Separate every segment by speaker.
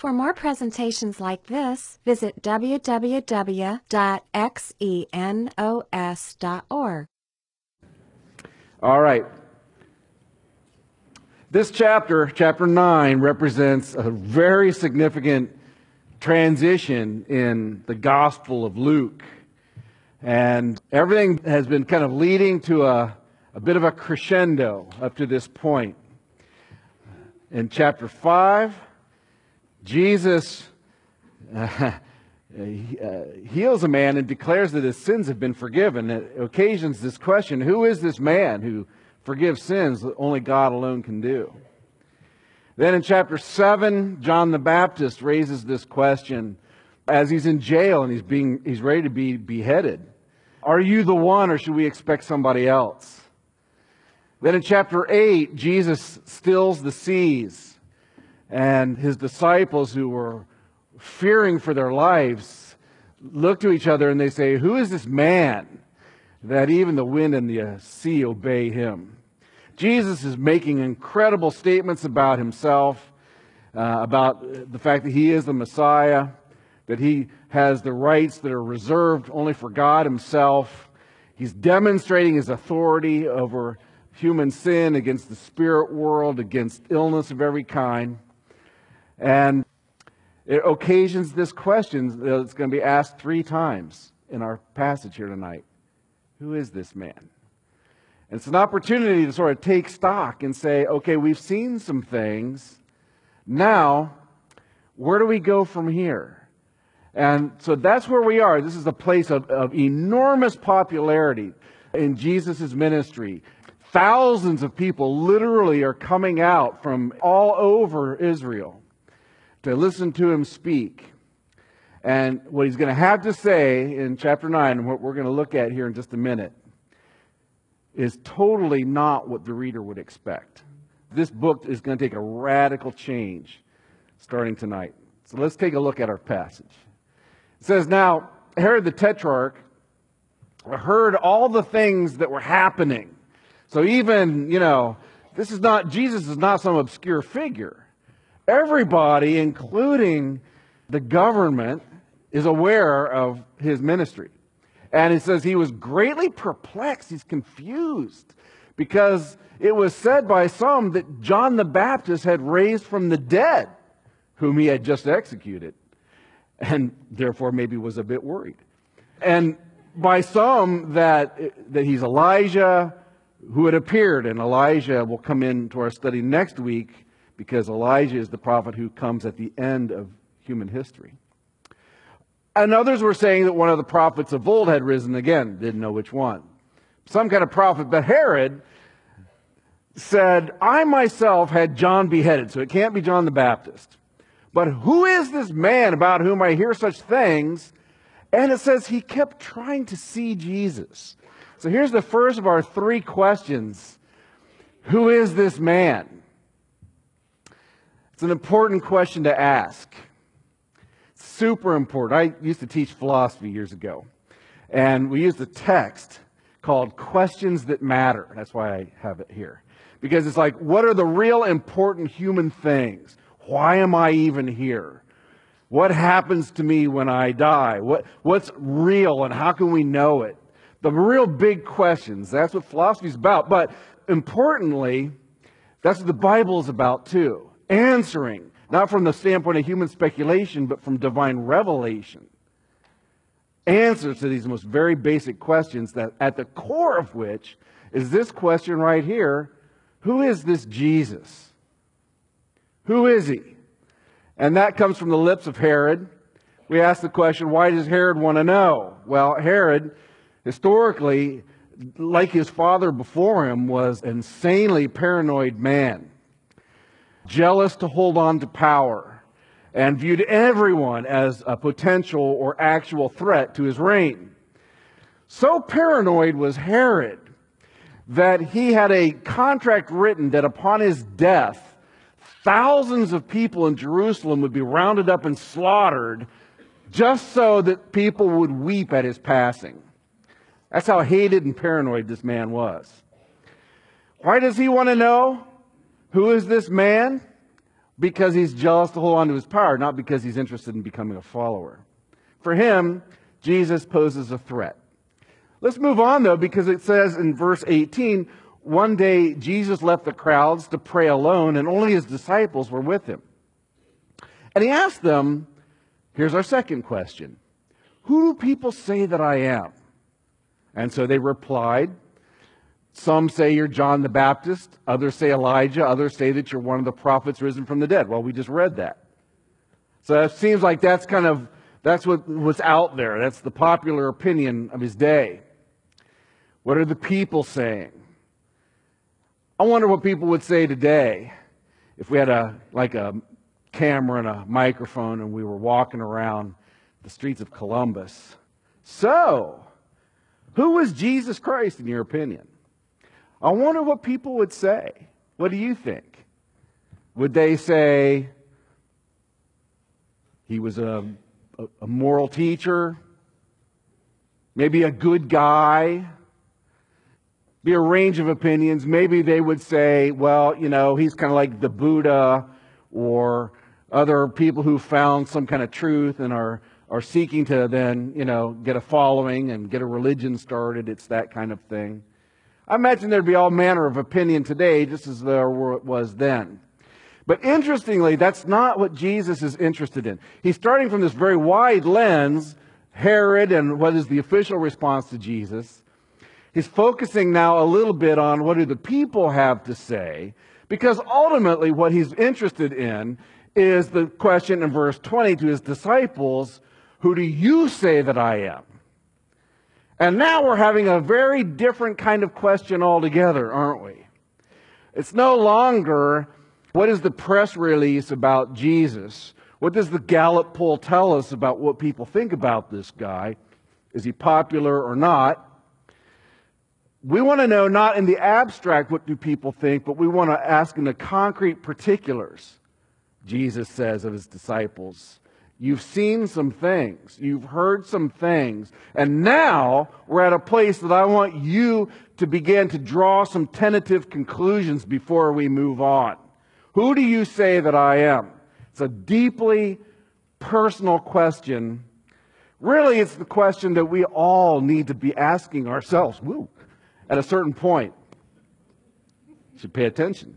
Speaker 1: For more presentations like this, visit www.xenos.org.
Speaker 2: All right. This chapter 9, represents a very significant transition in the Gospel of Luke. And everything has been kind of leading to a bit of a crescendo up to this point. In chapter 5, Jesus heals a man and declares that his sins have been forgiven. It occasions this question, who is this man who forgives sins that only God alone can do? Then in chapter 7, John the Baptist raises this question as he's in jail and he's ready to be beheaded. Are you the one, or should we expect somebody else? Then in chapter 8, Jesus stills the seas, and his disciples, who were fearing for their lives, look to each other and they say, who is this man that even the wind and the sea obey him? Jesus is making incredible statements about himself, about the fact that he is the Messiah, that he has the rights that are reserved only for God himself. He's demonstrating his authority over human sin, against the spirit world, against illness of every kind. And it occasions this question that's going to be asked 3 times in our passage here tonight. Who is this man? And it's an opportunity to sort of take stock and say, okay, we've seen some things. Now, where do we go from here? And so that's where we are. This is a place of enormous popularity in Jesus' ministry. Thousands of people literally are coming out from all over Israel to listen to him speak. And what he's going to have to say in chapter 9, and what we're going to look at here in just a minute, is totally not what the reader would expect. This book is going to take a radical change starting tonight. So let's take a look at our passage. It says, now, Herod the Tetrarch heard all the things that were happening. So even, Jesus is not some obscure figure. Everybody, including the government, is aware of his ministry. And it says he was greatly perplexed. He's confused because it was said by some that John the Baptist had raised from the dead, whom he had just executed, and therefore maybe was a bit worried. And by some that he's Elijah who had appeared, and Elijah will come into our study next week because Elijah is the prophet who comes at the end of human history. And others were saying that one of the prophets of old had risen again. Didn't know which one. Some kind of prophet. But Herod said, I myself had John beheaded, so it can't be John the Baptist. But who is this man about whom I hear such things? And it says he kept trying to see Jesus. So here's the first of our 3 questions. Who is this man? It's an important question to ask. Super important. I used to teach philosophy years ago, and we used a text called Questions That Matter. That's why I have it here. Because it's like, what are the real important human things? Why am I even here? What happens to me when I die? What's real, and how can we know it? The real big questions. That's what philosophy is about. But importantly, that's what the Bible is about too. Answering. Not from the standpoint of human speculation, but from divine revelation. Answers to these most very basic questions, that at the core of which is this question right here. Who is this Jesus? Who is he? And that comes from the lips of Herod. We ask the question, why does Herod want to know? Well, Herod, historically, like his father before him, was an insanely paranoid man. Jealous to hold on to power, and viewed everyone as a potential or actual threat to his reign. So paranoid was Herod that he had a contract written that upon his death, thousands of people in Jerusalem would be rounded up and slaughtered just so that people would weep at his passing. That's how hated and paranoid this man was. Why does he want to know? Who is this man? because he's jealous to hold on to his power, not because he's interested in becoming a follower. For him, Jesus poses a threat. Let's move on, though, because it says in verse 18, one day Jesus left the crowds to pray alone, and only his disciples were with him. And he asked them, here's our second question, who do people say that I am? And so they replied, some say you're John the Baptist, others say Elijah, others say that you're one of the prophets risen from the dead. Well, we just read that. So it seems like that's what's out there. That's the popular opinion of his day. What are the people saying? I wonder what people would say today if we had a camera and a microphone and we were walking around the streets of Columbus. So, who is Jesus Christ in your opinion? I wonder what people would say. What do you think? Would they say he was a moral teacher? Maybe a good guy? Be a range of opinions. Maybe they would say, well, he's kind of like the Buddha or other people who found some kind of truth and are seeking to then, get a following and get a religion started. It's that kind of thing. I imagine there'd be all manner of opinion today, just as there was then. But interestingly, that's not what Jesus is interested in. He's starting from this very wide lens, Herod and what is the official response to Jesus. He's focusing now a little bit on what do the people have to say, because ultimately what he's interested in is the question in verse 20 to his disciples, who do you say that I am? And now we're having a very different kind of question altogether, aren't we? It's no longer, what is the press release about Jesus? What does the Gallup poll tell us about what people think about this guy? Is he popular or not? We want to know not in the abstract what do people think, but we want to ask in the concrete particulars. Jesus says of his disciples, you've seen some things, you've heard some things, and now we're at a place that I want you to begin to draw some tentative conclusions before we move on. Who do you say that I am? It's a deeply personal question. Really, it's the question that we all need to be asking ourselves. At a certain point. You should pay attention.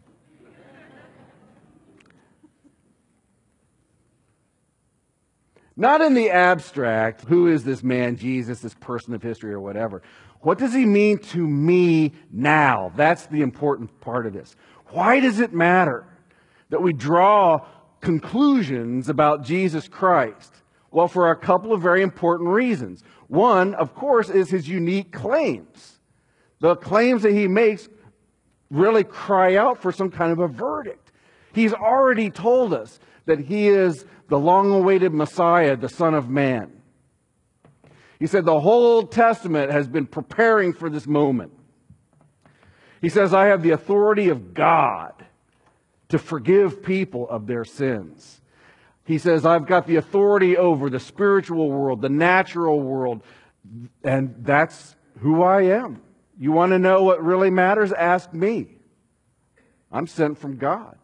Speaker 2: Not in the abstract, who is this man, Jesus, this person of history or whatever. What does he mean to me now? That's the important part of this. Why does it matter that we draw conclusions about Jesus Christ? Well, for a couple of very important reasons. One, of course, is his unique claims. The claims that he makes really cry out for some kind of a verdict. He's already told us that he is the long-awaited Messiah, the Son of Man. He said the whole Old Testament has been preparing for this moment. He says, I have the authority of God to forgive people of their sins. He says, I've got the authority over the spiritual world, the natural world, and that's who I am. You want to know what really matters? Ask me. I'm sent from God.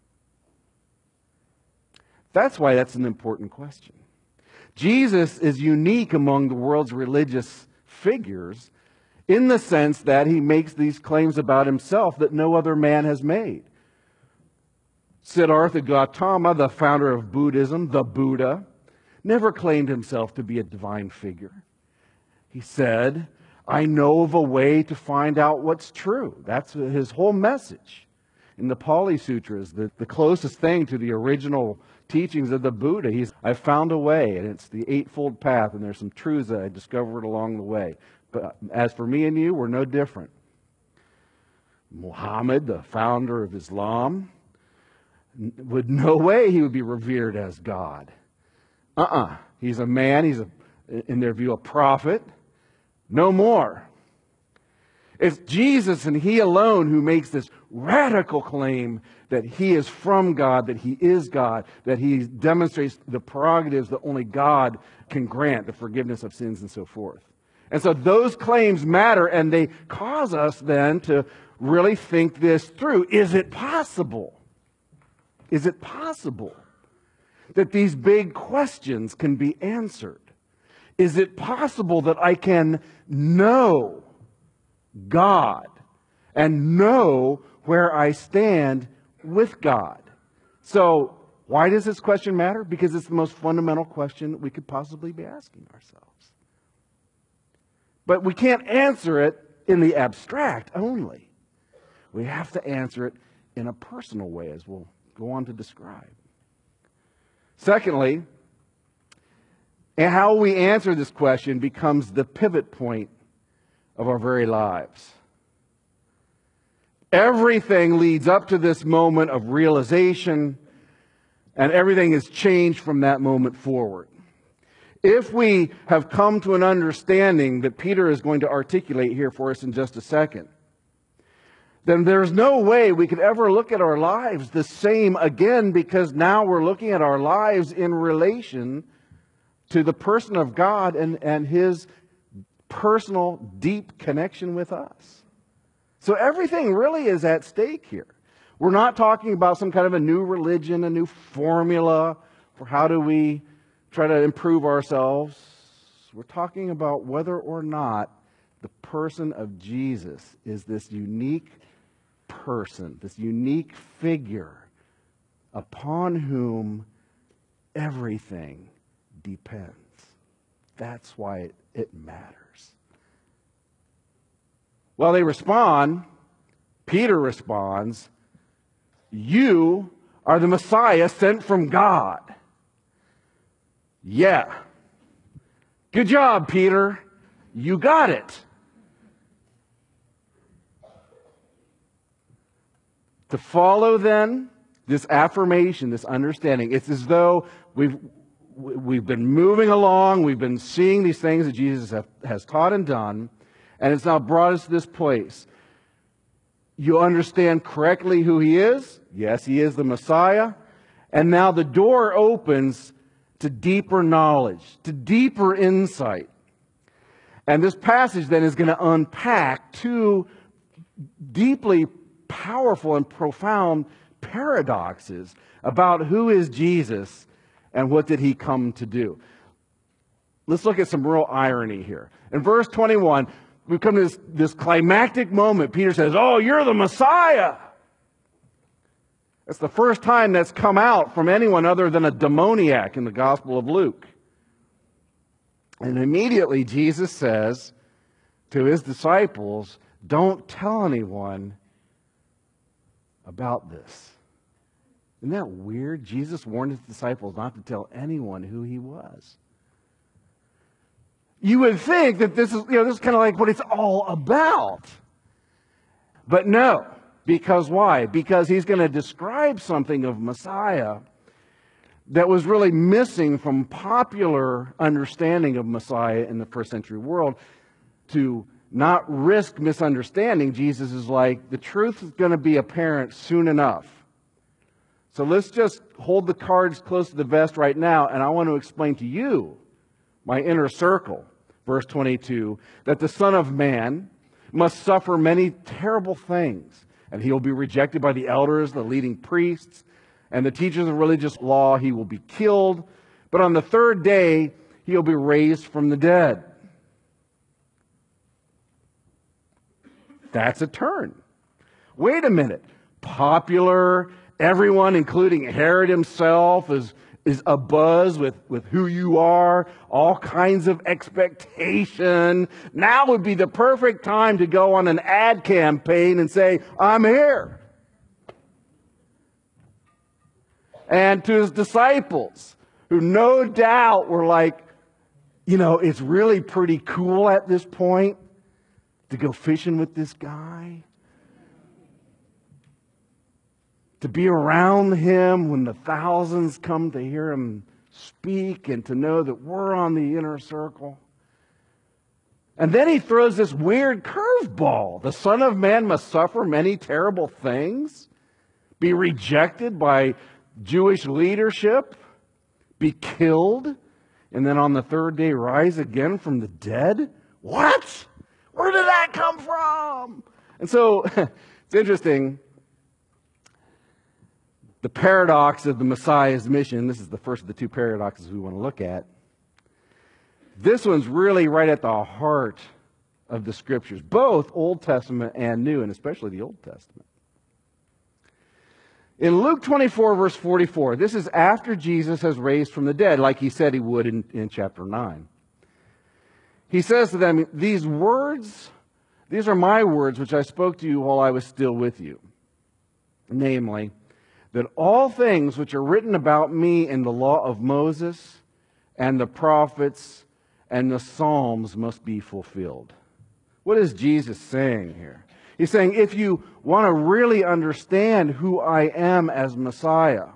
Speaker 2: That's why that's an important question. Jesus is unique among the world's religious figures in the sense that he makes these claims about himself that no other man has made. Siddhartha Gautama, the founder of Buddhism, the Buddha, never claimed himself to be a divine figure. He said, I know of a way to find out what's true. That's his whole message. In the Pali Sutras, the closest thing to the original teachings of the Buddha, I found a way, and it's the Eightfold Path, and there's some truths that I discovered along the way. But as for me and you, we're no different. Muhammad, the founder of Islam, would no way he would be revered as God. He's a man, he's in their view a prophet. No more. It's Jesus and he alone who makes this radical claim that he is from God, that he is God, that he demonstrates the prerogatives that only God can grant, the forgiveness of sins and so forth. And so those claims matter, and they cause us then to really think this through. Is it possible Is it possible that these big questions can be answered? Is it possible that I can know God and know where I stand with God? So, why does this question matter? Because it's the most fundamental question that we could possibly be asking ourselves. But we can't answer it in the abstract only. We have to answer it in a personal way, as we'll go on to describe. Secondly, and how we answer this question becomes the pivot point of our very lives. Everything leads up to this moment of realization, and everything is changed from that moment forward. If we have come to an understanding that Peter is going to articulate here for us in just a second, then there's no way we could ever look at our lives the same again, because now we're looking at our lives in relation to the person of God and His personal, deep connection with us. So everything really is at stake here. We're not talking about some kind of a new religion, a new formula for how do we try to improve ourselves. We're talking about whether or not the person of Jesus is this unique person, this unique figure upon whom everything depends. That's why it matters. Well, they respond. Peter responds, "You are the Messiah sent from God." Yeah. Good job, Peter. You got it. To follow then this affirmation, this understanding, it's as though we've been moving along, we've been seeing these things that Jesus has taught and done, and it's now brought us to this place. You understand correctly who He is. Yes, He is the Messiah. And now the door opens to deeper knowledge, to deeper insight. And this passage then is going to unpack two deeply powerful and profound paradoxes about who is Jesus and what did He come to do. Let's look at some real irony here. In verse 21, we come to this climactic moment. Peter says, "Oh, you're the Messiah." That's the first time that's come out from anyone other than a demoniac in the Gospel of Luke. And immediately Jesus says to His disciples, "Don't tell anyone about this." Isn't that weird? Jesus warned His disciples not to tell anyone who He was. You would think that this is kind of like what it's all about. But no. Because why? Because He's going to describe something of Messiah that was really missing from popular understanding of Messiah in the first century world. To not risk misunderstanding, Jesus is like, the truth is going to be apparent soon enough. So let's just hold the cards close to the vest right now, and I want to explain to you, my inner circle, verse 22, that the Son of Man must suffer many terrible things. And He will be rejected by the elders, the leading priests, and the teachers of religious law. He will be killed. But on the third day, He will be raised from the dead. That's a turn. Wait a minute. Popular, everyone, including Herod himself, is abuzz with who you are, all kinds of expectation. Now would be the perfect time to go on an ad campaign and say, "I'm here." And to His disciples, who no doubt were like, it's really pretty cool at this point to go fishing with this guy. To be around Him when the thousands come to hear Him speak, and to know that we're on the inner circle. And then He throws this weird curveball. The Son of Man must suffer many terrible things, be rejected by Jewish leadership, be killed, and then on the third day rise again from the dead? What? Where did that come from? And so, it's interesting. the paradox of the Messiah's mission. This is the first of the two paradoxes we want to look at. This one's really right at the heart of the Scriptures, both Old Testament and New, and especially the Old Testament. In Luke 24, verse 44, this is after Jesus has raised from the dead, like he said he would in chapter 9. He says to them, these are my words which I spoke to you while I was still with you. Namely, that all things which are written about me in the law of Moses and the prophets and the Psalms must be fulfilled. What is Jesus saying here? He's saying, if you want to really understand who I am as Messiah,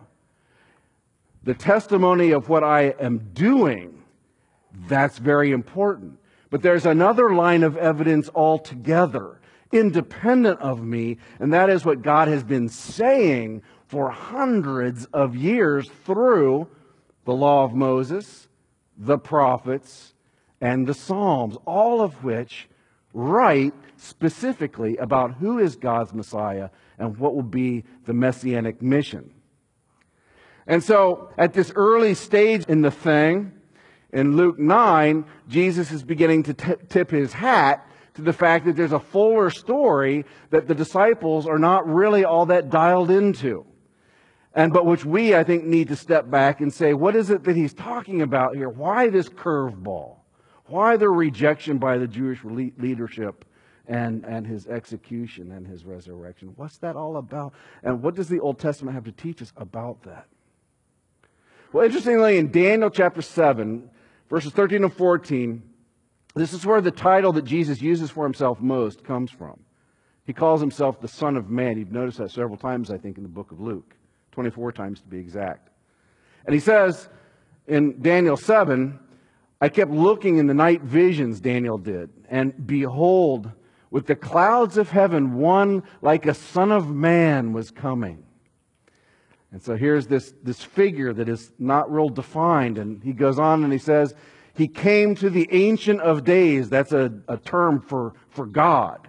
Speaker 2: the testimony of what I am doing, that's very important. But there's another line of evidence altogether, independent of me, and that is what God has been saying for hundreds of years through the law of Moses, the prophets, and the Psalms, all of which write specifically about who is God's Messiah and what will be the Messianic mission. And so, at this early stage in the thing, in Luke 9, Jesus is beginning to tip his hat to the fact that there's a fuller story that the disciples are not really all that dialed into. But which we, I think, need to step back and say, what is it that he's talking about here? Why this curveball? Why the rejection by the Jewish leadership and his execution and his resurrection? What's that all about? And what does the Old Testament have to teach us about that? Well, interestingly, in Daniel chapter 7, verses 13 and 14, this is where the title that Jesus uses for himself most comes from. He calls himself the Son of Man. You've noticed that several times, I think, in the book of Luke. 24 times to be exact. And he says in Daniel 7, I kept looking in the night visions, Daniel did, and behold, with the clouds of heaven, one like a son of man was coming. And so here's this figure that is not real defined. And he goes on and he says, he came to the Ancient of Days. That's a term for God.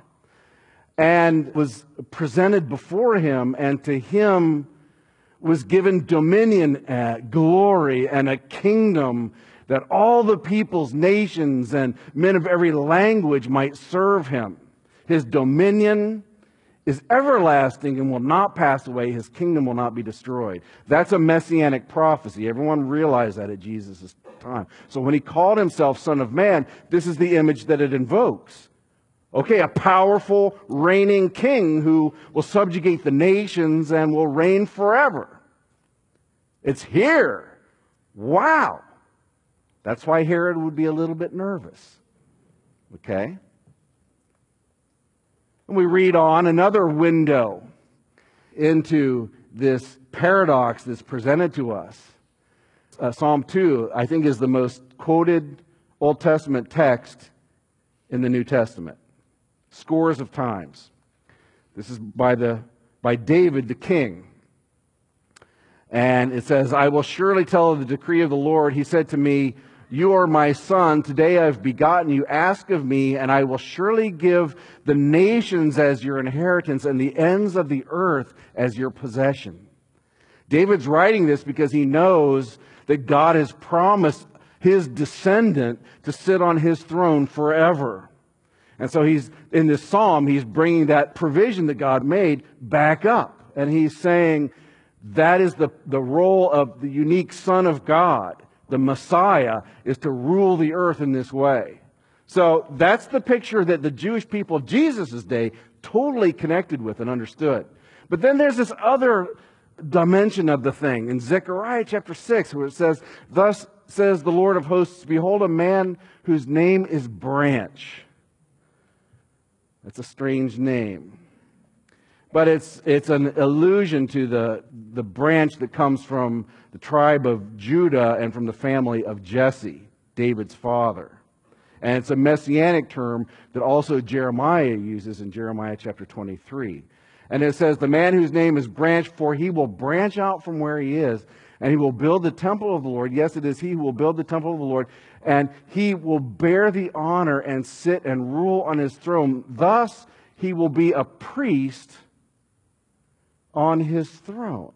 Speaker 2: And was presented before him, and to him was given dominion, glory, and a kingdom that all the peoples, nations, and men of every language might serve him. His dominion is everlasting and will not pass away. His kingdom will not be destroyed. That's a messianic prophecy. Everyone realized that at Jesus' time. So when he called himself Son of Man, this is the image that it invokes. Okay, a powerful reigning king who will subjugate the nations and will reign forever. It's here. Wow. That's why Herod would be a little bit nervous. Okay? And we read on another window into this paradox that's presented to us. Psalm 2, I think, is the most quoted Old Testament text in the New Testament. Scores of times. This is by David the king. And it says, I will surely tell of the decree of the Lord. He said to me, you are my son. Today I have begotten you. Ask of me, and I will surely give the nations as your inheritance and the ends of the earth as your possession. David's writing this because he knows that God has promised his descendant to sit on his throne forever. And so in this psalm, he's bringing that provision that God made back up. And he's saying that is the role of the unique Son of God. The Messiah is to rule the earth in this way. So that's the picture that the Jewish people of Jesus' day totally connected with and understood. But then there's this other dimension of the thing. In Zechariah chapter 6, where it says, thus says the Lord of hosts, behold a man whose name is Branch. That's a strange name. But it's an allusion to the branch that comes from the tribe of Judah and from the family of Jesse, David's father. And it's a messianic term that also Jeremiah uses in Jeremiah chapter 23. And it says, the man whose name is Branch, for he will branch out from where he is, and he will build the temple of the Lord. Yes, it is he who will build the temple of the Lord, and he will bear the honor and sit and rule on his throne. Thus he will be a priest on his throne.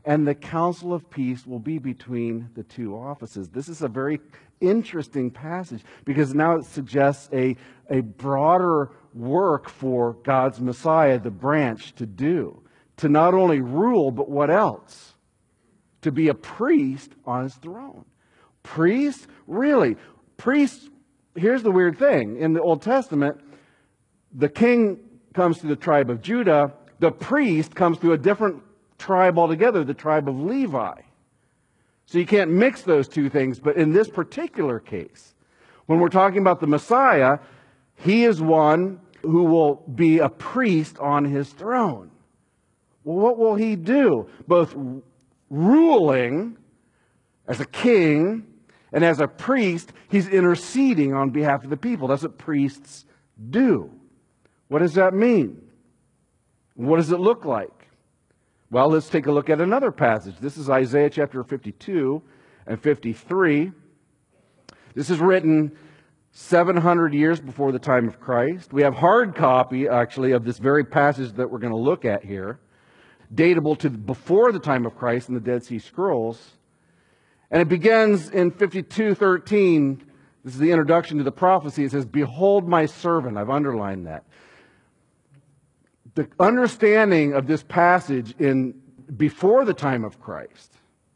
Speaker 2: and the council of peace will be between the two offices. This is a very interesting passage because now it suggests a broader work for God's Messiah, the branch, to do. To not only rule, but what else? To be a priest on his throne. Priests? Really? Priests, here's the weird thing. In the Old Testament, the king comes to the tribe of Judah. The priest comes to a different tribe altogether, the tribe of Levi. So you can't mix those two things. But in this particular case, when we're talking about the Messiah, he is one who will be a priest on his throne. Well, what will he do? Both ruling as a king and as a priest, he's interceding on behalf of the people. That's what priests do. What does that mean? What does it look like? Well, let's take a look at another passage. This is Isaiah chapter 52 and 53. This is written 700 years before the time of Christ. We have hard copy, actually, of this very passage that we're going to look at here, datable to before the time of Christ in the Dead Sea Scrolls. And it begins in 52:13. This is the introduction to the prophecy. It says, "Behold my servant." I've underlined that. The understanding of this passage in before the time of Christ,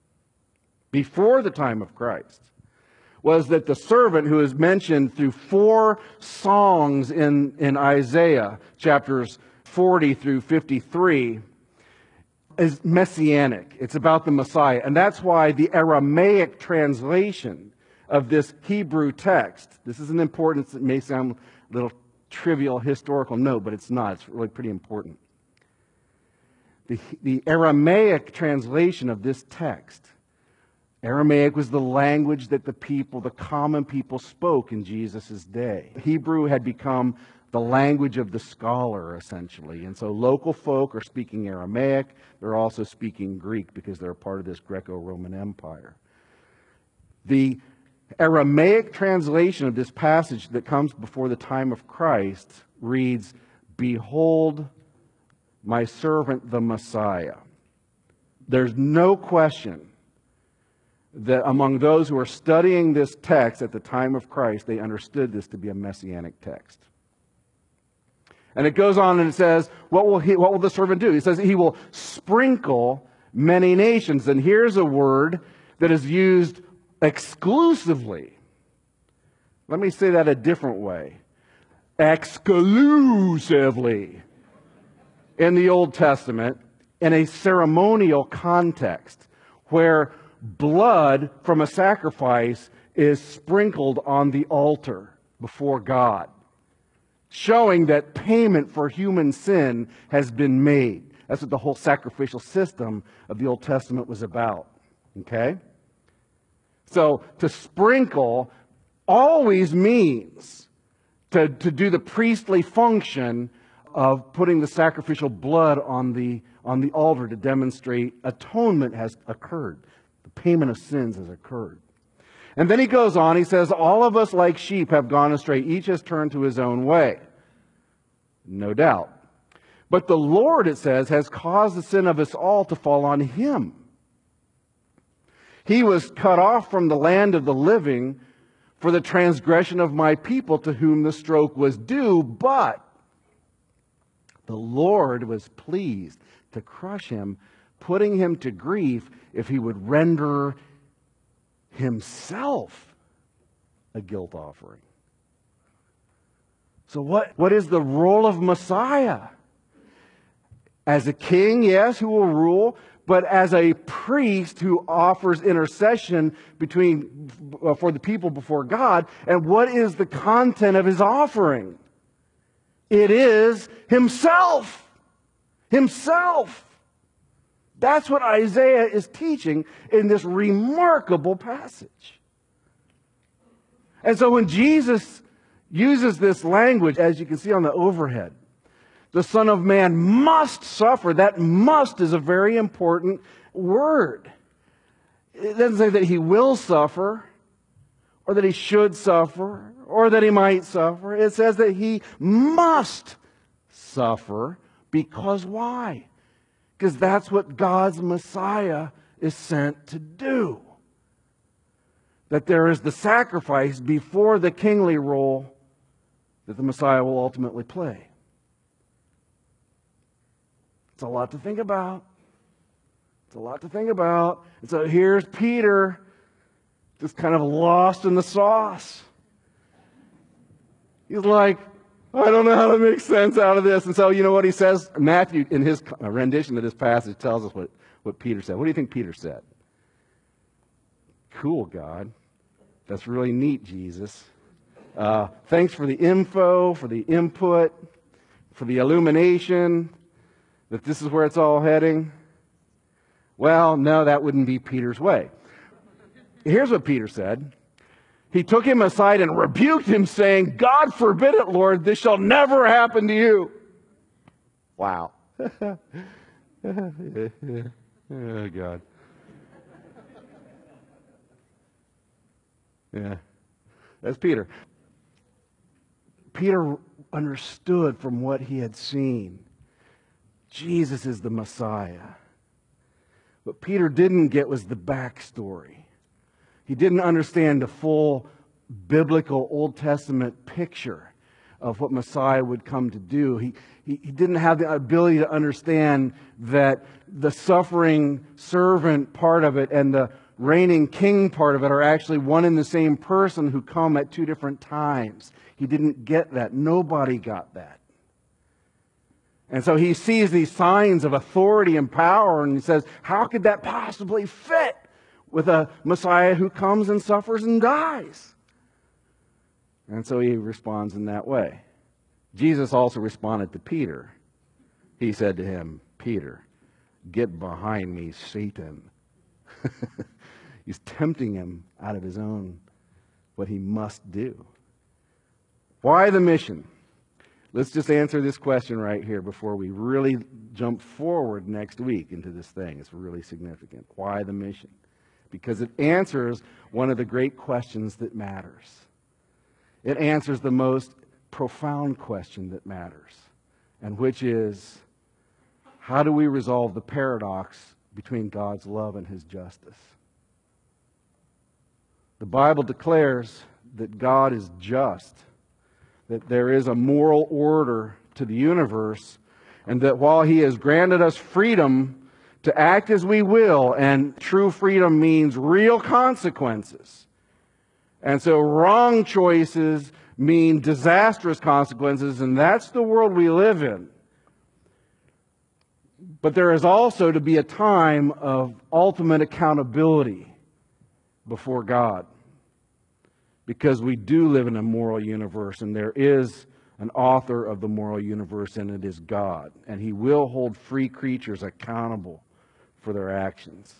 Speaker 2: was that the servant who is mentioned through 4 songs in Isaiah, chapters 40 through 53, is messianic. It's about the Messiah. And that's why the Aramaic translation of this Hebrew text, this is an importance that may sound a little trivial historical note, but it's not. It's really pretty important. The Aramaic translation of this text, Aramaic was the language that the people, the common people, spoke in Jesus' day. Hebrew had become the language of the scholar, essentially. And so local folk are speaking Aramaic. They're also speaking Greek because they're a part of this Greco-Roman Empire. The Aramaic translation of this passage that comes before the time of Christ reads, "Behold my servant the Messiah." There's no question that among those who are studying this text at the time of Christ, they understood this to be a messianic text. And it goes on and it says, what will the servant do? He says he will sprinkle many nations. And here's a word that is used exclusively. Let me say that a different way. Exclusively in the Old Testament in a ceremonial context where blood from a sacrifice is sprinkled on the altar before God, showing that payment for human sin has been made. That's what the whole sacrificial system of the Old Testament was about. Okay? So to sprinkle always means to do the priestly function of putting the sacrificial blood on the altar to demonstrate atonement has occurred. The payment of sins has occurred. And then he goes on, he says, all of us like sheep have gone astray. Each has turned to his own way. No doubt. But the Lord, it says, has caused the sin of us all to fall on him. He was cut off from the land of the living for the transgression of my people to whom the stroke was due, but the Lord was pleased to crush him, putting him to grief if he would render himself a guilt offering. So what is the role of Messiah? As a king, yes, who will rule, but as a priest who offers intercession for the people before God. And what is the content of his offering? It is himself. Himself. That's what Isaiah is teaching in this remarkable passage. And so when Jesus uses this language, as you can see on the overhead, the Son of Man must suffer. That "must" is a very important word. It doesn't say that he will suffer, or that he should suffer, or that he might suffer. It says that he must suffer. Because why? Because that's what God's Messiah is sent to do. That there is the sacrifice before the kingly role that the Messiah will ultimately play. It's a lot to think about. It's a lot to think about. And so here's Peter, just kind of lost in the sauce. He's like, I don't know how to make sense out of this. And so you know what he says? Matthew, in his rendition of this passage, tells us what Peter said. What do you think Peter said? Cool, God. That's really neat, Jesus. Thanks for the info, for the input, for the illumination, that this is where it's all heading. Well, no, that wouldn't be Peter's way. Here's what Peter said. He took him aside and rebuked him, saying, God forbid it, Lord, this shall never happen to you. Wow. Oh, God. Yeah, that's Peter. Peter understood from what he had seen. Jesus is the Messiah. What Peter didn't get was the backstory. He didn't understand the full biblical Old Testament picture of what Messiah would come to do. He didn't have the ability to understand that the suffering servant part of it and the reigning king part of it are actually one and the same person who come at two different times. He didn't get that. Nobody got that. And so he sees these signs of authority and power and he says, how could that possibly fit with a Messiah who comes and suffers and dies? And so he responds in that way. Jesus also responded to Peter. He said to him, Peter, get behind me, Satan. He's tempting him out of his own, what he must do. Why the mission? Let's just answer this question right here before we really jump forward next week into this thing. It's really significant. Why the mission? Because it answers one of the great questions that matters. It answers the most profound question that matters, and which is, how do we resolve the paradox between God's love and His justice? The Bible declares that God is just, that there is a moral order to the universe, and that while He has granted us freedom to act as we will, and true freedom means real consequences, and so wrong choices mean disastrous consequences, and that's the world we live in. But there is also to be a time of ultimate accountability before God, because we do live in a moral universe, and there is an author of the moral universe, and it is God, and He will hold free creatures accountable for their actions.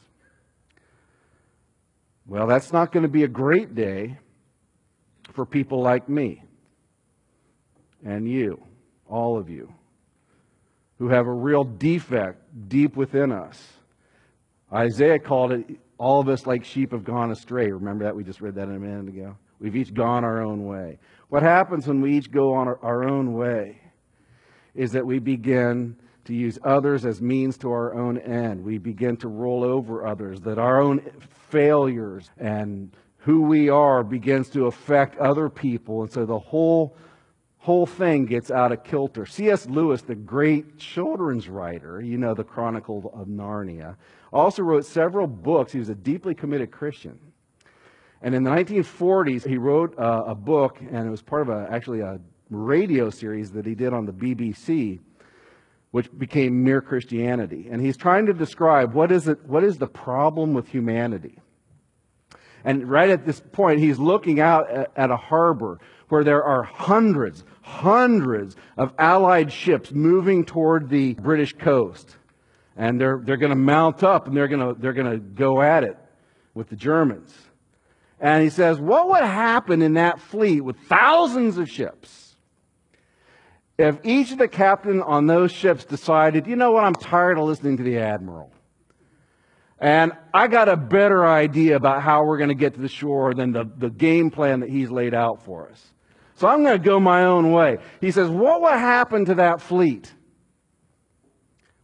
Speaker 2: Well, that's not going to be a great day for people like me and you, all of you, who have a real defect deep within us. Isaiah called it, all of us like sheep have gone astray. Remember that? We just read that a minute ago. We've each gone our own way. What happens when we each go on our own way is that we begin to use others as means to our own end. We begin to roll over others, that our own failures and who we are begins to affect other people. And so the whole thing gets out of kilter. C.S. Lewis, the great children's writer, you know, the Chronicle of Narnia, also wrote several books. He was a deeply committed Christian. And in the 1940s, he wrote a book, and it was part of actually a radio series that he did on the BBC, which became Mere Christianity. And he's trying to describe what is the problem with humanity. And right at this point, he's looking out at a harbor where there are hundreds of Allied ships moving toward the British coast. And they're going to mount up, and they're going to go at it with the Germans. And he says, what would happen in that fleet with thousands of ships if each of the captains on those ships decided, you know what, I'm tired of listening to the admiral, and I got a better idea about how we're going to get to the shore than the game plan that he's laid out for us. So I'm going to go my own way. He says, what would happen to that fleet?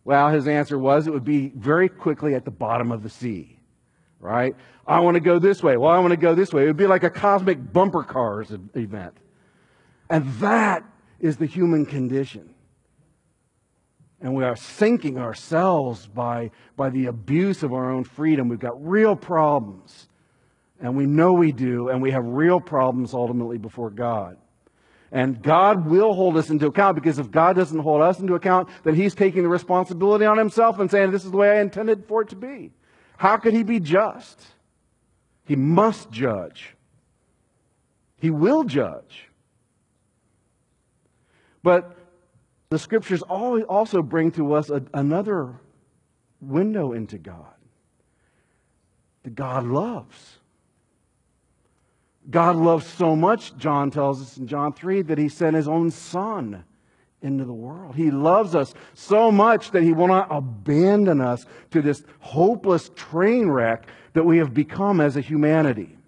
Speaker 2: Well, his answer was it would be very quickly at the bottom of the sea, right? I want to go this way. Well, I want to go this way. It would be like a cosmic bumper cars event. And that is the human condition. And we are sinking ourselves by the abuse of our own freedom. We've got real problems. And we know we do. And we have real problems ultimately before God. And God will hold us into account, because if God doesn't hold us into account, then He's taking the responsibility on Himself and saying, this is the way I intended for it to be. How could He be just? He must judge. He will judge. But the Scriptures also bring to us another window into God. That God loves. God loves so much, John tells us in John 3, that He sent His own Son into the world. He loves us so much that He will not abandon us to this hopeless train wreck that we have become as a humanity.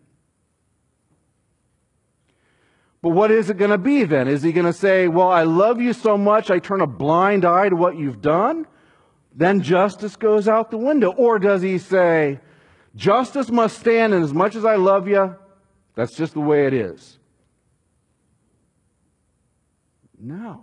Speaker 2: But what is it going to be then? Is He going to say, well, I love you so much, I turn a blind eye to what you've done? Then justice goes out the window. Or does He say, justice must stand, and as much as I love you, that's just the way it is? No.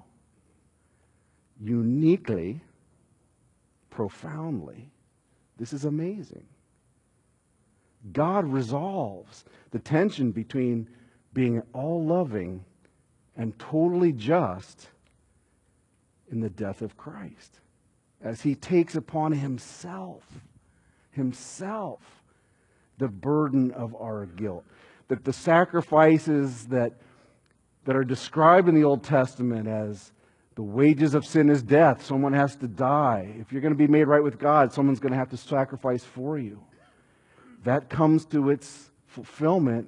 Speaker 2: Uniquely, profoundly, this is amazing. God resolves the tension between being all-loving and totally just in the death of Christ, as He takes upon Himself, the burden of our guilt. That the sacrifices that are described in the Old Testament as the wages of sin is death. Someone has to die. If you're going to be made right with God, someone's going to have to sacrifice for you. That comes to its fulfillment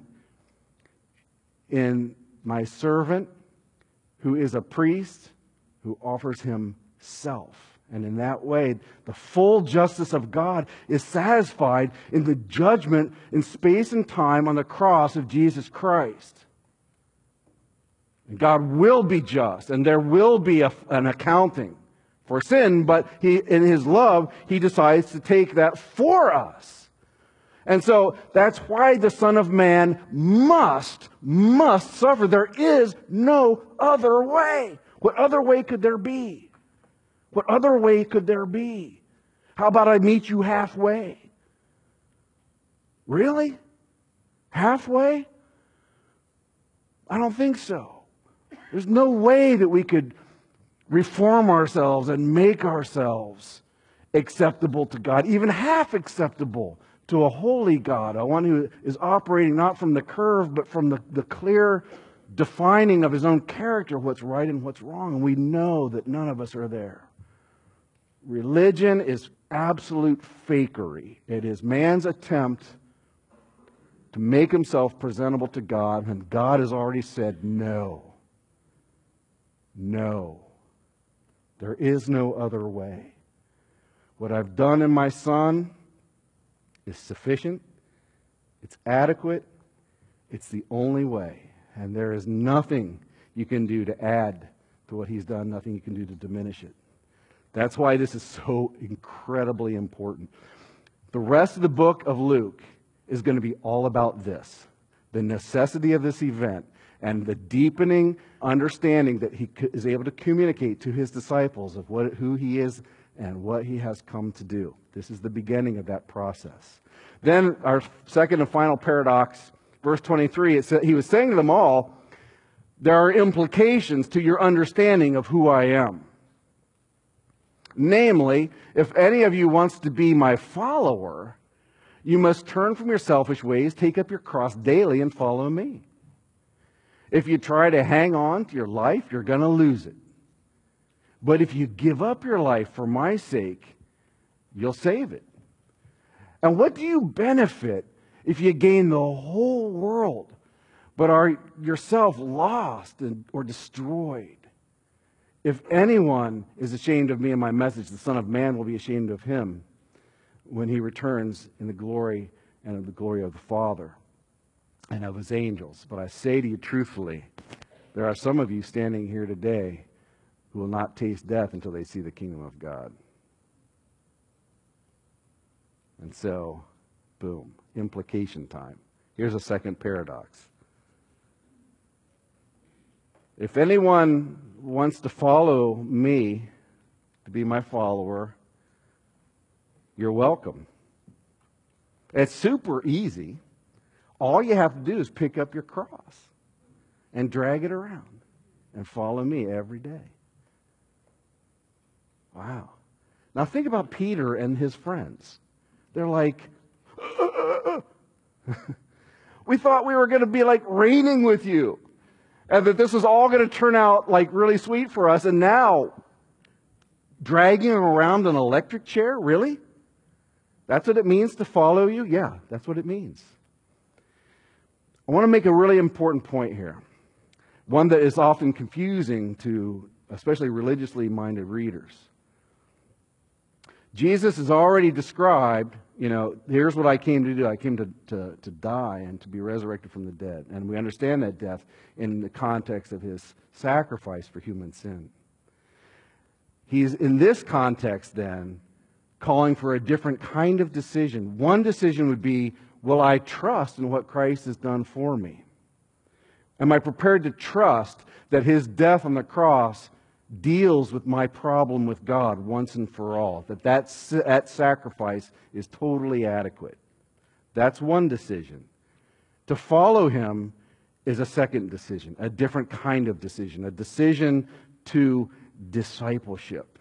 Speaker 2: in my servant, who is a priest, who offers himself. And in that way, the full justice of God is satisfied in the judgment in space and time on the cross of Jesus Christ. And God will be just, and there will be an accounting for sin, but in His love, He decides to take that for us. And so that's why the Son of Man must suffer. There is no other way. What other way could there be? What other way could there be? How about I meet you halfway? Really? Halfway? I don't think so. There's no way that we could reform ourselves and make ourselves acceptable to God, even half acceptable to a holy God, a one who is operating not from the curve, but from the clear defining of His own character, what's right and what's wrong. And we know that none of us are there. Religion is absolute fakery. It is man's attempt to make himself presentable to God when God has already said no. No. There is no other way. What I've done in my Son is sufficient. It's adequate. It's the only way. And there is nothing you can do to add to what He's done, nothing you can do to diminish it. That's why this is so incredibly important. The rest of the book of Luke is going to be all about this, the necessity of this event and the deepening understanding that He is able to communicate to His disciples of who He is and what He has come to do. This is the beginning of that process. Then our second and final paradox, verse 23, it said, He was saying to them all, there are implications to your understanding of who I am. Namely, if any of you wants to be my follower, you must turn from your selfish ways, take up your cross daily, and follow me. If you try to hang on to your life, you're going to lose it. But if you give up your life for my sake, you'll save it. And what do you benefit if you gain the whole world, but are yourself lost or destroyed? If anyone is ashamed of me and my message, the Son of Man will be ashamed of him when He returns in the glory and of the glory of the Father and of His angels. But I say to you truthfully, there are some of you standing here today who will not taste death until they see the kingdom of God. And so, boom, implication time. Here's a second paradox. If anyone wants to follow me, to be my follower, you're welcome. It's super easy. All you have to do is pick up your cross and drag it around and follow me every day. Wow. Now think about Peter and his friends. They're like, we thought we were going to be like reigning with you, and that this was all going to turn out like really sweet for us, and now dragging around an electric chair? Really? That's what it means to follow you? Yeah, that's what it means. I want to make a really important point here. One that is often confusing to especially religiously minded readers. Jesus has already described, here's what I came to do. I came to die and to be resurrected from the dead. And we understand that death in the context of his sacrifice for human sin. He's, in this context then, calling for a different kind of decision. One decision would be, will I trust in what Christ has done for me? Am I prepared to trust that his death on the cross deals with my problem with God once and for all? That sacrifice is totally adequate. That's one decision. To follow him is a second decision, a different kind of decision, a decision to discipleship.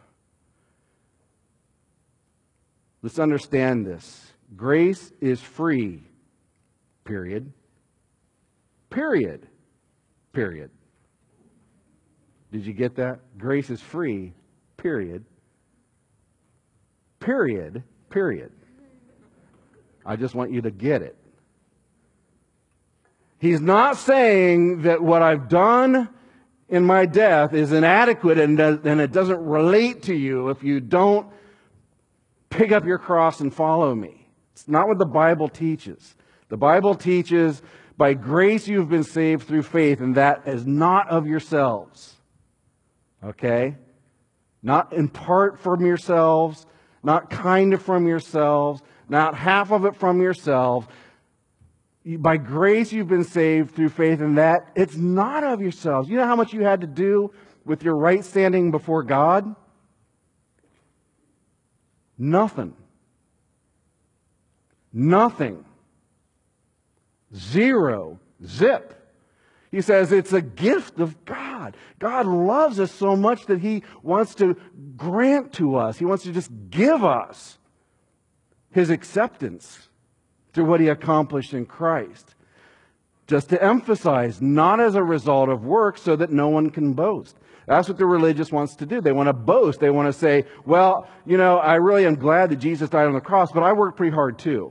Speaker 2: Let's understand this. Grace is free, period. Period. Period. Did you get that? Grace is free, period. Period. Period. I just want you to get it. He's not saying that what I've done in my death is inadequate and it doesn't relate to you if you don't pick up your cross and follow me. It's not what the Bible teaches. The Bible teaches, by grace you've been saved through faith, and that is not of yourselves. Okay? Not in part from yourselves, not kind of from yourselves, not half of it from yourselves. By grace you've been saved through faith, and that it's not of yourselves. You know how much you had to do with your right standing before God? Nothing. Nothing. Zero. Zip. He says it's a gift of God. God loves us so much that he wants to grant to us. He wants to just give us his acceptance through what he accomplished in Christ. Just to emphasize, not as a result of work so that no one can boast. That's what the religious wants to do. They want to boast. They want to say, well, I really am glad that Jesus died on the cross, but I worked pretty hard too.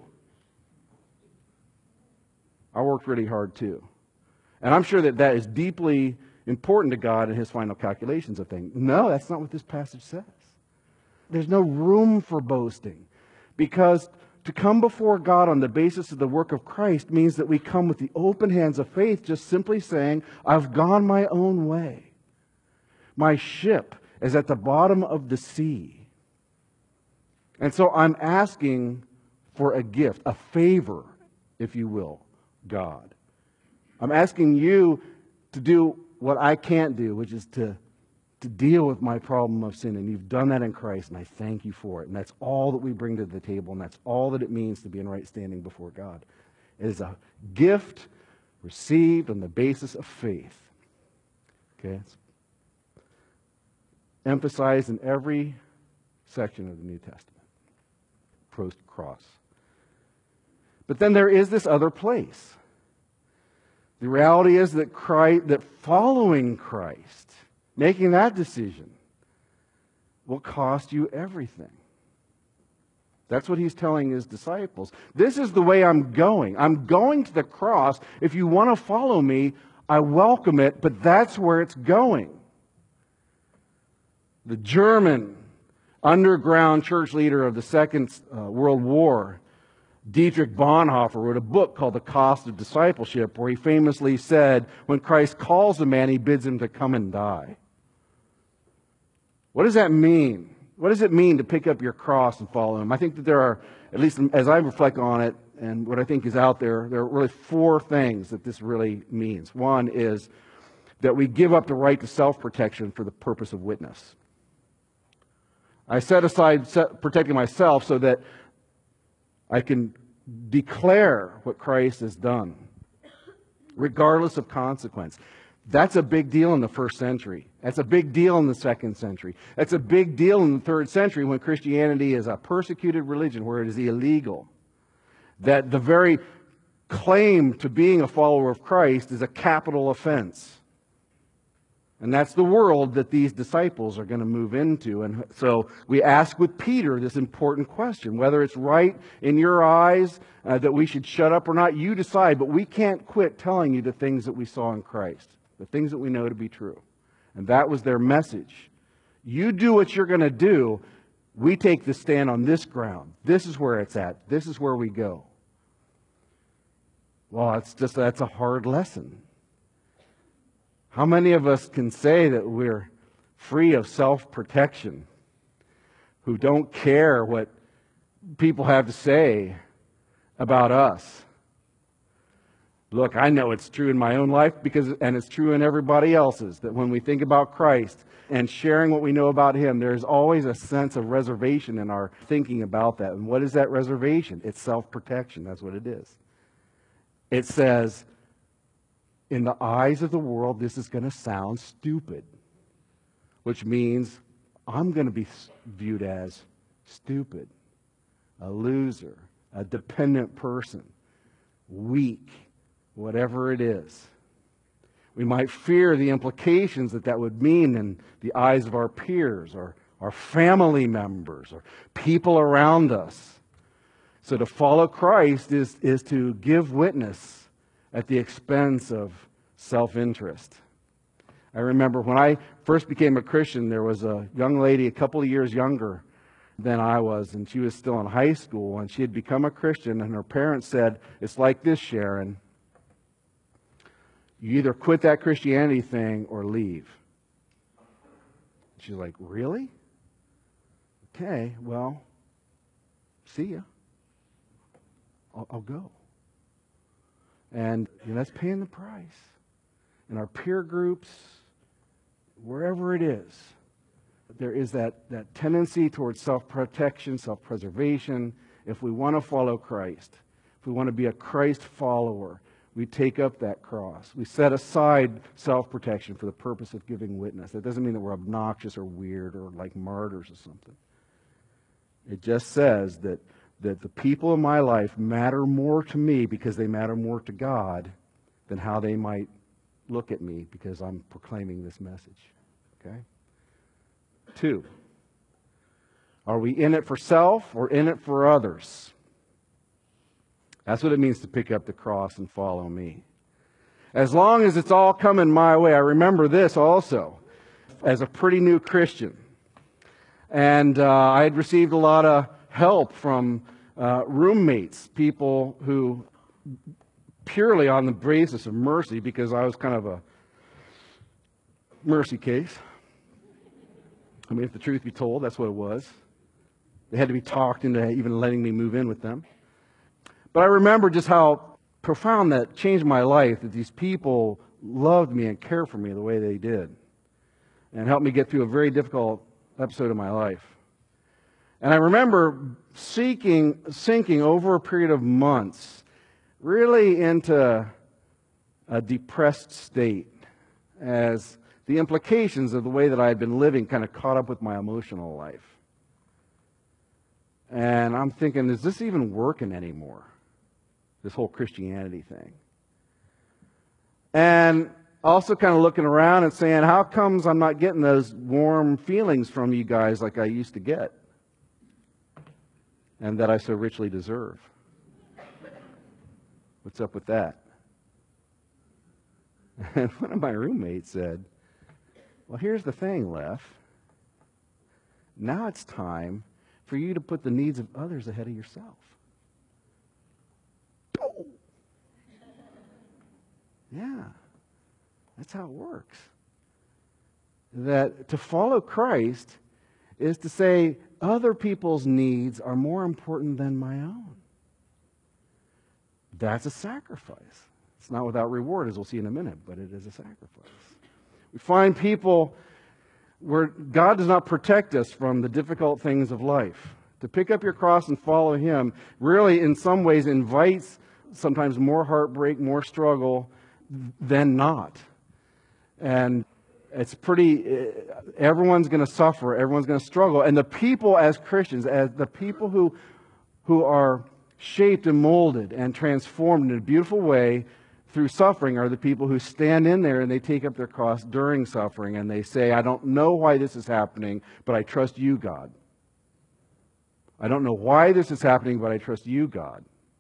Speaker 2: I worked really hard too. And I'm sure that is deeply important to God in his final calculations of things. No, that's not what this passage says. There's no room for boasting, because to come before God on the basis of the work of Christ means that we come with the open hands of faith, just simply saying, I've gone my own way. My ship is at the bottom of the sea. And so I'm asking for a gift, a favor, if you will, God. I'm asking you to do what I can't do, which is to deal with my problem of sin. And you've done that in Christ, and I thank you for it. And that's all that we bring to the table, and that's all that it means to be in right standing before God. It is a gift received on the basis of faith. Okay? It's emphasized in every section of the New Testament. Cross. But then there is this other place. The reality is that following Christ, making that decision, will cost you everything. That's what he's telling his disciples. This is the way I'm going. I'm going to the cross. If you want to follow me, I welcome it, but that's where it's going. The German underground church leader of the Second World War, Dietrich Bonhoeffer, wrote a book called The Cost of Discipleship, where he famously said, when Christ calls a man, he bids him to come and die. What does that mean? What does it mean to pick up your cross and follow him? I think that there are at least as I reflect on it and what I think is out there, there are really four things that this really means. One is that we give up the right to self-protection for the purpose of witness. I set aside protecting myself so that I can declare what Christ has done, regardless of consequence. That's a big deal in the first century. That's a big deal in the second century. That's a big deal in the third century when Christianity is a persecuted religion where it is illegal. That the very claim to being a follower of Christ is a capital offense. And that's the world that these disciples are going to move into. And so we ask with Peter this important question, whether it's right in your eyes that we should shut up or not, you decide. But we can't quit telling you the things that we saw in Christ, the things that we know to be true. And that was their message. You do what you're going to do. We take the stand on this ground. This is where it's at. This is where we go. Well, that's a hard lesson. How many of us can say that we're free of self-protection, who don't care what people have to say about us? Look, I know it's true in my own life and it's true in everybody else's, that when we think about Christ and sharing what we know about Him, there's always a sense of reservation in our thinking about that. And what is that reservation? It's self-protection. That's what it is. It says, in the eyes of the world, this is going to sound stupid, which means I'm going to be viewed as stupid, a loser, a dependent person, weak, whatever it is. We might fear the implications that would mean in the eyes of our peers or our family members or people around us. So to follow Christ is to give witness at the expense of self-interest. I remember when I first became a Christian, there was a young lady a couple of years younger than I was, and she was still in high school, and she had become a Christian, and her parents said, "It's like this, Sharon. You either quit that Christianity thing or leave." She's like, "Really? Okay, well, see ya. I'll go." And that's paying the price. In our peer groups, wherever it is, there is that tendency towards self-protection, self-preservation. If we want to follow Christ, if we want to be a Christ follower, we take up that cross. We set aside self-protection for the purpose of giving witness. That doesn't mean that we're obnoxious or weird or like martyrs or something. It just says that the people in my life matter more to me because they matter more to God than how they might look at me because I'm proclaiming this message. Okay? 2, are we in it for self or in it for others? That's what it means to pick up the cross and follow me. As long as it's all coming my way, I remember this also as a pretty new Christian. And I had received a lot of help from roommates, people who purely on the basis of mercy, because I was kind of a mercy case. I mean, if the truth be told, that's what it was. They had to be talked into even letting me move in with them. But I remember just how profound that changed my life, that these people loved me and cared for me the way they did, and helped me get through a very difficult episode of my life. And I remember sinking over a period of months really into a depressed state as the implications of the way that I had been living kind of caught up with my emotional life. And I'm thinking, is this even working anymore? This whole Christianity thing. And also kind of looking around and saying, how comes I'm not getting those warm feelings from you guys like I used to get? And that I so richly deserve. What's up with that? And one of my roommates said, well, here's the thing, Les. Now it's time for you to put the needs of others ahead of yourself. Oh. Yeah, that's how it works. That to follow Christ is to say, other people's needs are more important than my own. That's a sacrifice. It's not without reward, as we'll see in a minute, but it is a sacrifice. We find people where God does not protect us from the difficult things of life. To pick up your cross and follow Him really, in some ways, invites sometimes more heartbreak, more struggle than not. And it's everyone's going to suffer, everyone's going to struggle. And the people as Christians, as the people who are shaped and molded and transformed in a beautiful way through suffering, are the people who stand in there and they take up their cross during suffering and they say, I don't know why this is happening, but I trust you, God. I don't know why this is happening, but I trust you, God.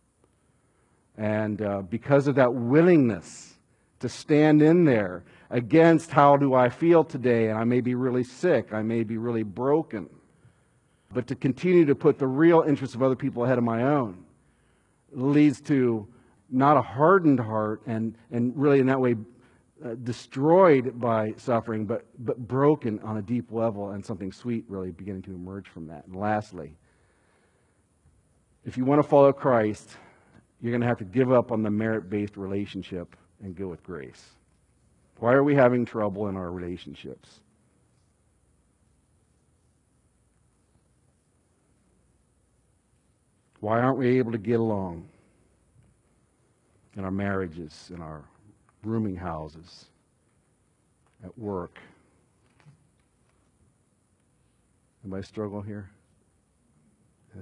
Speaker 2: And because of that willingness to stand in there against how do I feel today, and I may be really sick, I may be really broken, but to continue to put the real interests of other people ahead of my own leads to not a hardened heart and really in that way destroyed by suffering, but broken on a deep level, and something sweet really beginning to emerge from that. And lastly, if you want to follow Christ, you're going to have to give up on the merit-based relationship and go with grace. Why are we having trouble in our relationships? Why aren't we able to get along in our marriages, in our rooming houses, at work? Anybody struggle here? Yeah.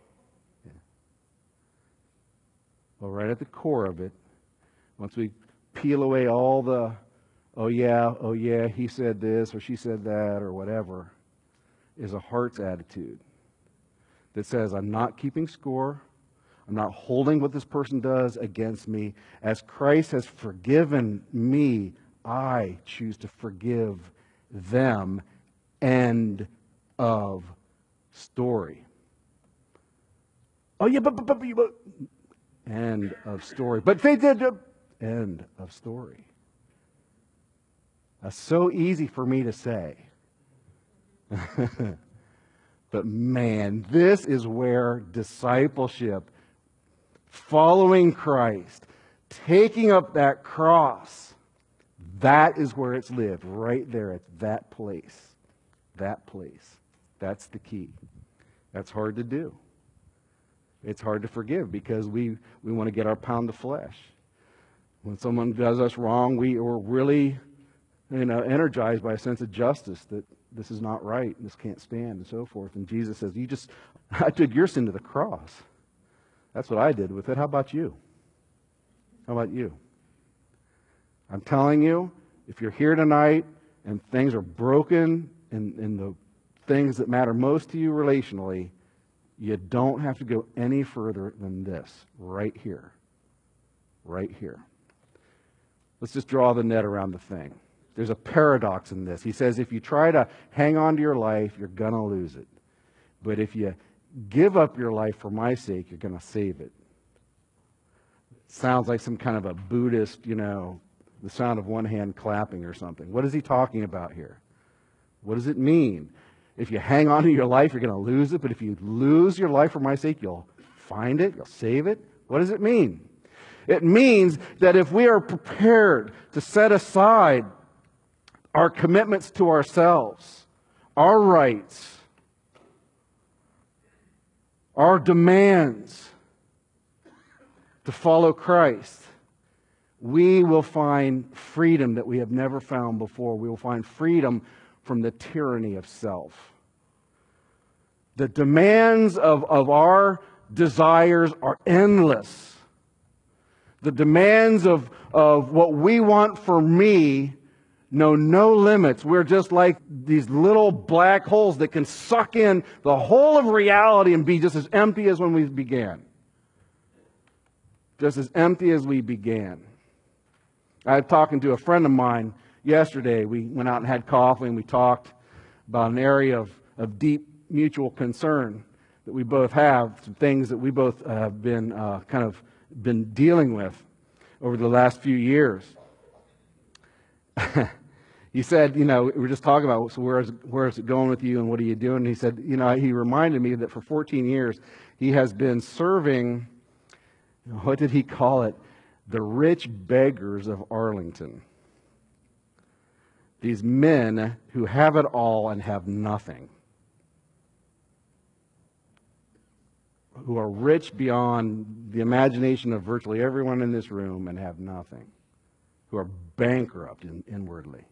Speaker 2: Well, right at the core of it, once we peel away all the, oh yeah, he said this or she said that or whatever, is a heart's attitude that says, I'm not keeping score. I'm not holding what this person does against me. As Christ has forgiven me, I choose to forgive them. End of story. Oh yeah, but end of story. But they did. End of story. That's so easy for me to say. But man, this is where discipleship, following Christ, taking up that cross, that is where it's lived, right there at that place. That place. That's the key. That's hard to do. It's hard to forgive because we want to get our pound of flesh. When someone does us wrong, we're really energized by a sense of justice that this is not right, this can't stand, and so forth. And Jesus says, I took your sin to the cross. That's what I did with it. How about you? How about you? I'm telling you, if you're here tonight and things are broken in the things that matter most to you relationally, you don't have to go any further than this, right here. Right here. Let's just draw the net around the thing. There's a paradox in this. He says if you try to hang on to your life, you're going to lose it. But if you give up your life for my sake, you're going to save it. Sounds like some kind of a Buddhist, the sound of one hand clapping or something. What is he talking about here? What does it mean? If you hang on to your life, you're going to lose it. But if you lose your life for my sake, you'll find it, you'll save it. What does it mean? It means that if we are prepared to set aside our commitments to ourselves, our rights, our demands to follow Christ, we will find freedom that we have never found before. We will find freedom from the tyranny of self. The demands of our desires are endless. The demands of what we want for me know no limits. We're just like these little black holes that can suck in the whole of reality and be just as empty as when we began. Just as empty as we began. I was talking to a friend of mine yesterday. We went out and had coffee and we talked about an area of deep mutual concern that we both have, some things that we both have been been dealing with over the last few years. He said, we were just talking about, so where is it going with you and what are you doing? And he said, he reminded me that for 14 years he has been serving, what did he call it? The rich beggars of Arlington. These men who have it all and have nothing. Who are rich beyond the imagination of virtually everyone in this room and have nothing. Who are bankrupt inwardly.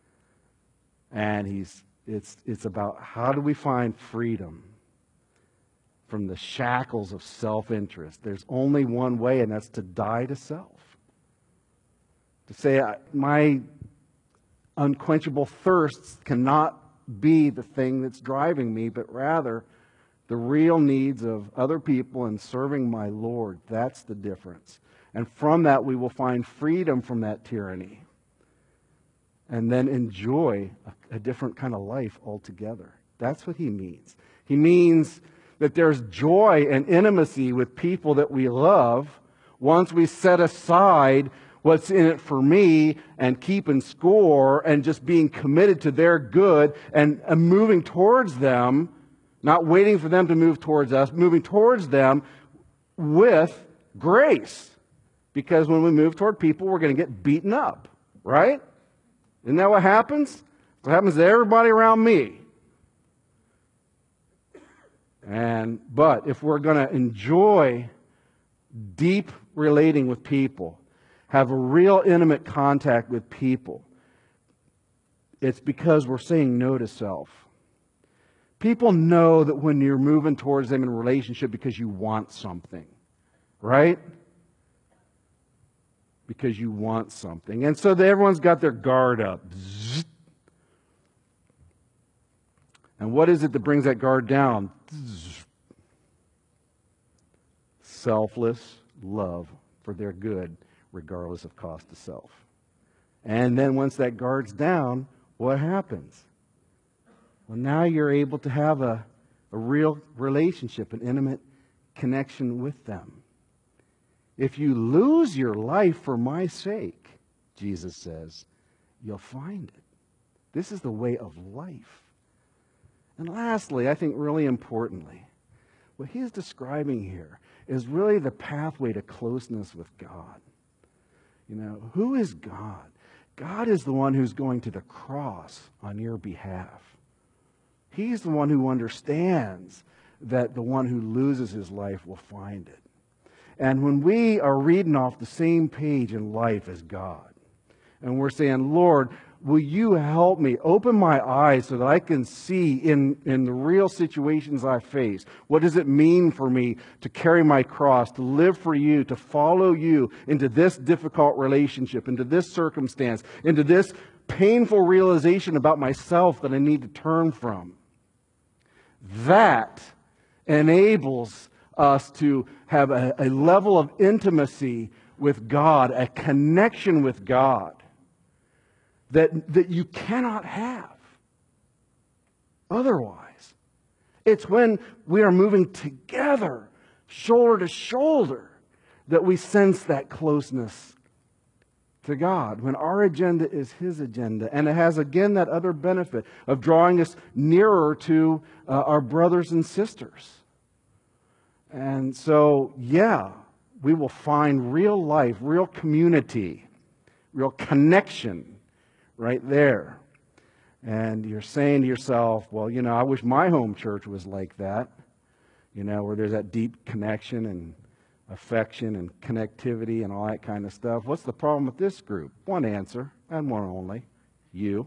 Speaker 2: And it's about how do we find freedom from the shackles of self-interest. There's only one way, and that's to die to self. To say, my unquenchable thirsts cannot be the thing that's driving me, but rather the real needs of other people and serving my Lord. That's the difference. And from that, we will find freedom from that tyranny. And then enjoy a different kind of life altogether. That's what he means. He means that there's joy and intimacy with people that we love once we set aside what's in it for me and keeping score and just being committed to their good and moving towards them, not waiting for them to move towards us, moving towards them with grace. Because when we move toward people, we're going to get beaten up, right? Isn't that what happens? What happens to everybody around me. But if we're going to enjoy deep relating with people, have a real intimate contact with people, it's because we're saying no to self. People know that when you're moving towards them in a relationship because you want something, right? Because you want something. And so everyone's got their guard up. And what is it that brings that guard down? Selfless love for their good, regardless of cost to self. And then once that guard's down, what happens? Well, now you're able to have a real relationship, an intimate connection with them. If you lose your life for my sake, Jesus says, you'll find it. This is the way of life. And lastly, I think really importantly, what he's describing here is really the pathway to closeness with God. Who is God? God is the one who's going to the cross on your behalf. He's the one who understands that the one who loses his life will find it. And when we are reading off the same page in life as God, and we're saying, Lord, will you help me open my eyes so that I can see in the real situations I face, what does it mean for me to carry my cross, to live for you, to follow you into this difficult relationship, into this circumstance, into this painful realization about myself that I need to turn from. That enables us to have a level of intimacy with God, a connection with God that you cannot have otherwise. It's when we are moving together, shoulder to shoulder, that we sense that closeness to God, when our agenda is his agenda. And it has, again, that other benefit of drawing us nearer to our brothers and sisters. And so, we will find real life, real community, real connection right there. And you're saying to yourself, well, I wish my home church was like that, where there's that deep connection and affection and connectivity and all that kind of stuff. What's the problem with this group? One answer, and one only: you.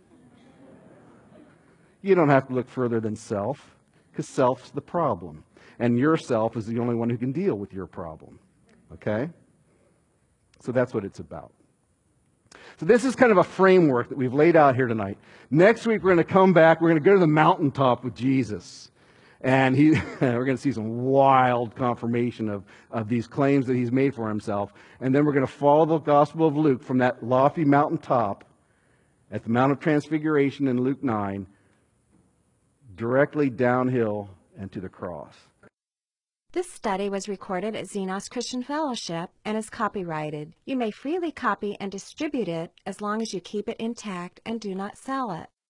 Speaker 2: You don't have to look further than self, because self's the problem. And yourself is the only one who can deal with your problem. Okay? So that's what it's about. So this is kind of a framework that we've laid out here tonight. Next week we're going to come back. We're going to go to the mountaintop with Jesus. And we're going to see some wild confirmation of these claims that he's made for himself. And then we're going to follow the Gospel of Luke from that lofty mountaintop at the Mount of Transfiguration in Luke 9, directly downhill and to the cross.
Speaker 1: This study was recorded at Xenos Christian Fellowship and is copyrighted. You may freely copy and distribute it as long as you keep it intact and do not sell it.